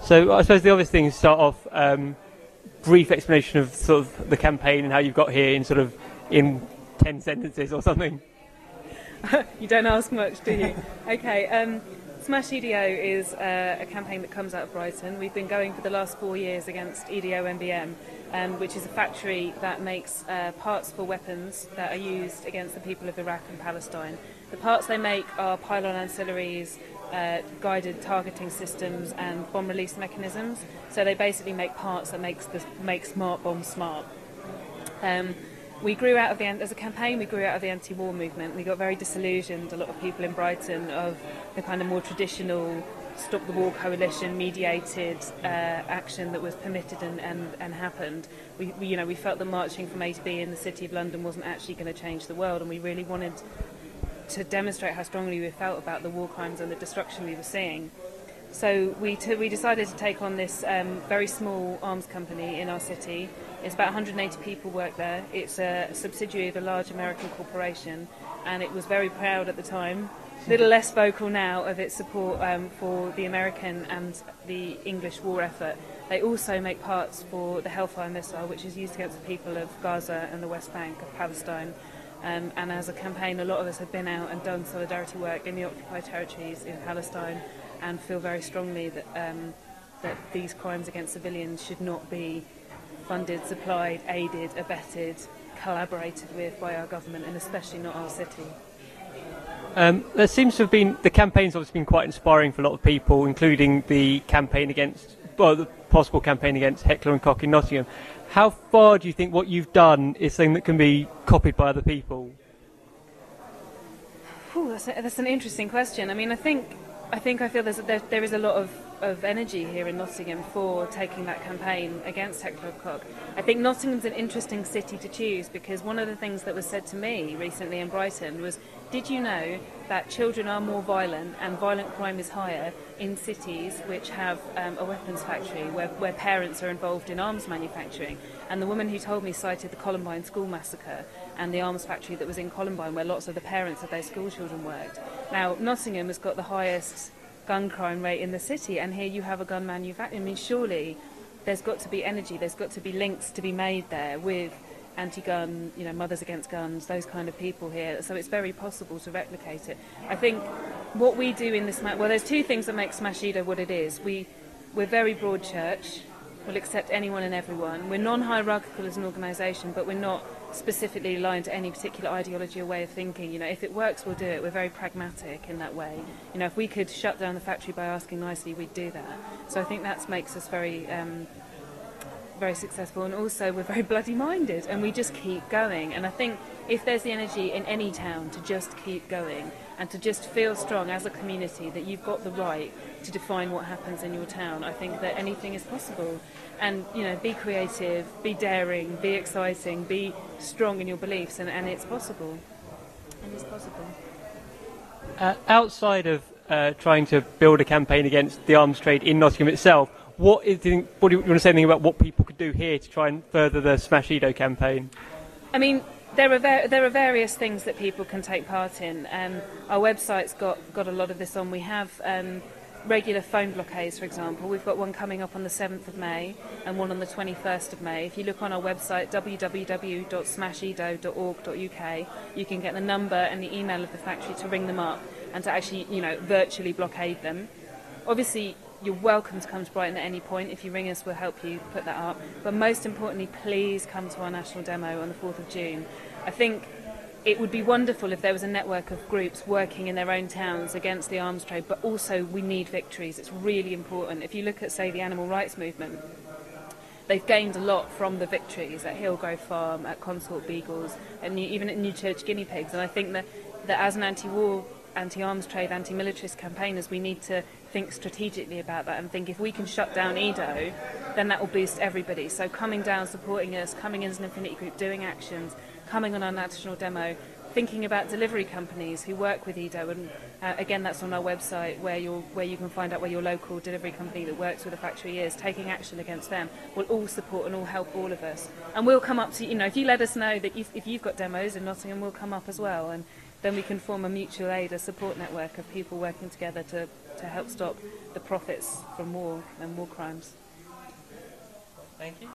So I suppose the obvious thing is start off brief explanation of sort of the campaign and how you've got here in 10 sentences or something. You don't ask much, do you? Okay. Smash EDO is a campaign that comes out of Brighton. We've been going for the last 4 years against EDO MBM, which is a factory that makes parts for weapons that are used against the people of Iraq and Palestine. The parts they make are pylon ancillaries, guided targeting systems and bomb release mechanisms. So they basically make parts that make smart bombs smart. We grew out of as a campaign, we grew out of the anti-war movement. We got very disillusioned, a lot of people in Brighton, of the kind of more traditional Stop the War Coalition mediated action that was permitted and happened. We felt that marching from A to B in the City of London wasn't actually going to change the world, and we really wanted to demonstrate how strongly we felt about the war crimes and the destruction we were seeing. So we decided to take on this very small arms company in our city. It's about 180 people work there. It's a subsidiary of a large American corporation, and it was very proud at the time, a little less vocal now, of its support for the American and the English war effort. They also make parts for the Hellfire missile, which is used against the people of Gaza and the West Bank of Palestine. And as a campaign, a lot of us have been out and done solidarity work in the occupied territories in Palestine, and feel very strongly that that these crimes against civilians should not be funded, supplied, aided, abetted, collaborated with by our government, and especially not our city. There seems to have been, the campaign's obviously been quite inspiring for a lot of people, including the possible campaign against Heckler and Koch in Nottingham. How far do you think what you've done is something that can be copied by other people? That's an interesting question. I mean, I feel there is a lot of energy here in Nottingham for taking that campaign against Heckler and Koch. I think Nottingham's an interesting city to choose, because one of the things that was said to me recently in Brighton was, did you know that children are more violent and violent crime is higher in cities which have a weapons factory where parents are involved in arms manufacturing? And the woman who told me cited the Columbine school massacre and the arms factory that was in Columbine, where lots of the parents of those school children worked. Now, Nottingham has got the highest gun crime rate in the city, and here you have a gun manufacturer. I mean, surely there's got to be energy, there's got to be links to be made there with anti-gun, Mothers Against Guns, those kind of people here. So it's very possible to replicate it. I think what we do in this, there's two things that make Smash EDO what it is. We're very broad church. We'll accept anyone and everyone. We're non-hierarchical as an organisation, but we're not specifically aligned to any particular ideology or way of thinking. If it works, we'll do it. We're very pragmatic in that way. If we could shut down the factory by asking nicely, we'd do that. So I think that makes us very very successful, and also we're very bloody minded, and we just keep going. And I think if there's the energy in any town to just keep going and to just feel strong as a community that you've got the right to define what happens in your town, I think that anything is possible. And be creative, be daring, be exciting, be strong in your beliefs, and it's possible. And it's possible. Outside of trying to build a campaign against the arms trade in Nottingham itself, what do you want to say anything about what people could do here to try and further the Smash EDO campaign? I mean, there are various things that people can take part in. Our website's got a lot of this on. We have regular phone blockades, for example. We've got one coming up on the 7th of May and one on the 21st of May. If you look on our website, www.smashedo.org.uk, you can get the number and the email of the factory to ring them up and to actually, virtually blockade them. Obviously, you're welcome to come to Brighton at any point. If you ring us, we'll help you put that up. But most importantly, please come to our national demo on the 4th of June. I think it would be wonderful if there was a network of groups working in their own towns against the arms trade, but also we need victories. It's really important. If you look at, say, the animal rights movement, they've gained a lot from the victories at Hillgrove Farm, at Consort Beagles, and even at Newchurch Guinea Pigs. And I think that as an anti-war, anti-arms trade, anti-militarist campaigners, we need to think strategically about that and think if we can shut down EDO, then that will boost everybody. So coming down, supporting us, coming in as an affinity group, doing actions, coming on our national demo, thinking about delivery companies who work with EDO, and again, that's on our website where you can find out where your local delivery company that works with a factory is, taking action against them will all support and all help all of us. And we'll come up to, if you let us know that if you've got demos in Nottingham, we'll come up as well, and then we can form a mutual aid, a support network of people working together to to help stop the profits from war and war crimes. Thank you.